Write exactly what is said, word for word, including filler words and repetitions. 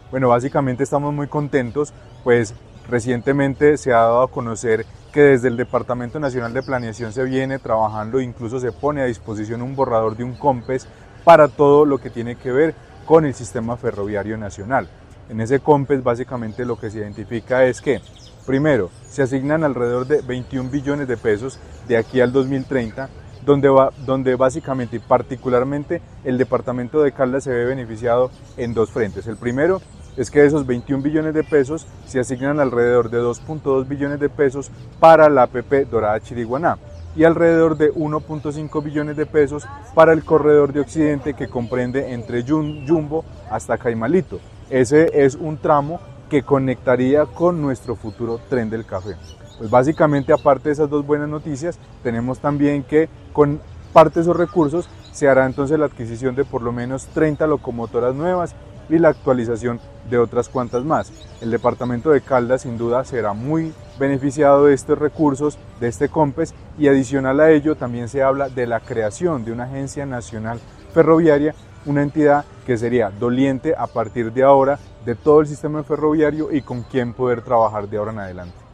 Bueno, básicamente estamos muy contentos, pues recientemente se ha dado a conocer que desde el Departamento Nacional de Planeación se viene trabajando, incluso se pone a disposición un borrador de un COMPES para todo lo que tiene que ver con el sistema ferroviario nacional. En ese COMPES básicamente lo que se identifica es que, primero, se asignan alrededor de veintiún billones de pesos de aquí al dos mil treinta, donde, va, donde básicamente y particularmente el departamento de Caldas se ve beneficiado en dos frentes. El primero es que de esos veintiún billones de pesos se asignan alrededor de dos punto dos billones de pesos para la A P P Dorada Chiriguaná y alrededor de uno punto cinco billones de pesos para el corredor de Occidente que comprende entre Yumbo hasta Caimalito. Ese es un tramo que conectaría con nuestro futuro tren del café. Pues básicamente, aparte de esas dos buenas noticias, tenemos también que con parte de esos recursos se hará entonces la adquisición de por lo menos treinta locomotoras nuevas y la actualización de otras cuantas más. El departamento de Caldas sin duda será muy beneficiado de estos recursos, de este COMPES, y adicional a ello también se habla de la creación de una agencia nacional ferroviaria, una entidad que sería doliente a partir de ahora de todo el sistema ferroviario y con quien poder trabajar de ahora en adelante.